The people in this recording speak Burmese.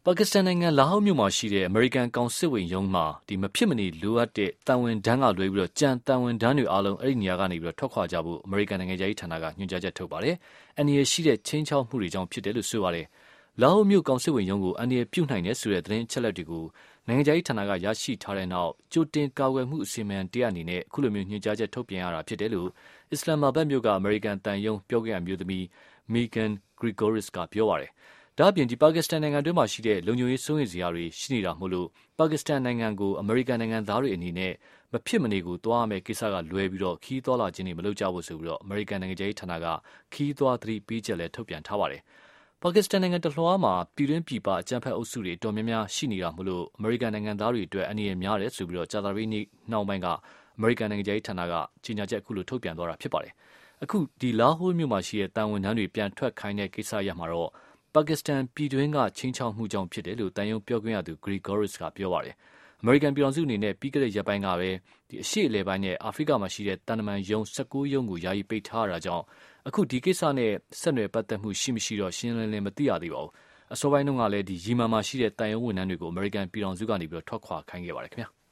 ပါကစ္စတန်နိုင်ငံလာဟောမြို့မှာရှိတဲ့အမေရိကန်ကောင်စစ်ဝင်ရုံးမှာမဖြစ်မနေလိုအပ်တဲ့တန်ဝန်ထမ်းကလွဲပြီးကြံတန်ဝန်ထမ်းတွေအားလုံးအဲ့ဒီနေရာကနေထွက်ခွာကြဖို့အမေရိကန်နိုင်ငံရေးဌာနကညွှန်ကြားချက်ထုတ်ပါတယ်။အန္တရာယ်ရှိတဲ့ချင်းချောက်မှုတွေကြောင့်ဖြစ်တယ်လို့ဆိုပါတယ်။လာဟောမြို့ကောင်စစ်ဝင်ရုံးကိုအန္တရာယ်ပြုနိုင်တဲ့ဆိုတဲ့သတင်းအချက်အလက်တွေကိုနိုင်ငံရေးဌာနကရရှိထားတဲ့နောက်ကြိုတင်ကာကွယ်မှုအစီအမံတရားအနေနဲ့အခုလိုမျိုးညွှန်ကြားချက်ထုတ်ပြန်ရတာဖြစ်တယ်လို့အစ္စလာမာဘတ်မြို့ကအမေရိကန်တန်ယုံပြောခွင့်ရမျိုးသမီး Megan Gregoris ကပြောပါတယ်။ဒါ့အပြင်ပါကစ္စတန်နိုင်ငံတွင်းမှာရှိတဲ့လုံခြုံရေးစိုးရိမ်စရာတွေရှိနေတာမို့လို့ပါကစ္စတန်နိုင်ငံကိုအမေရိကန်နိုင်ငံသားတွေအနေနဲ့မဖြစ်မနေကိုသွားရမယ့်ကိစ္စကလွဲပြီးခီးသွားလာခြင်းတွေမလုပ်ကြဖို့ဆိုပြီးအမေရိကန်နိုင်ငံရေးဌာနကခီးသွားသတိပေးချက်လည်းထုတ်ပြန်ထားပါတယ်။ပါကစ္စတန်နိုင်ငံတလွှားမှာပြည်တွင်းပြည်ပအကြမ်းဖက်အုပ်စုတွေအတော်များများရှိနေတာမို့လို့အမေရိကန်နိုင်ငံသားတွေအတွက်အန္တရာယ်များတယ်ဆိုပြီးကြာသပတေးနေ့နှောင်းပိုင်းကအမေရိကန်နိုင်ငံရေးဌာနကကြေညာချက်အခုလိုထုတ်ပြန်သွားတာဖြစ်ပါတယ်။အခုလာဟိုမြို့မှာရှိတဲ့တန်ဝန်ထမ်းတွေပြန်ထွက်ခိုင်းတဲ့ကိစ္စရပ်မှာတော့ပါကစ္စတန်ပြည်တွင်းကချင်းချောက်မှုကြောင့်ဖြစ်တယ်လို့တန်ယုံပြောခွင့်ရသူ Gregoris ကပြောပါတယ်။အမေရိကန်ပြည်ထောင်စုအနေနဲ့ပြီးခဲ့တဲ့ရက်ပိုင်းကပဲအရှေ့အလယ်ပိုင်းနဲ့အာဖရိကမှာရှိတဲ့တန်တမန်ရုံး19ရုံးကိုယာယီပိတ်ထားရတာကြောင့်အခုဒီကိစ္စနဲ့ဆက်နွယ်ပတ်သက်မှုရှိမရှိတော့ရှင်းလင်းလင်းမသိရသေးပါဘူး။အစောပိုင်းတုန်းကလည်းရီမန်မှာရှိတဲ့တန်ယုံဝန်ထမ်းတွေကိုအမေရိကန်ပြည်ထောင်စုကနေထွက်ခွာခိုင်းခဲ့ပါတယ်ခင်ဗျာ။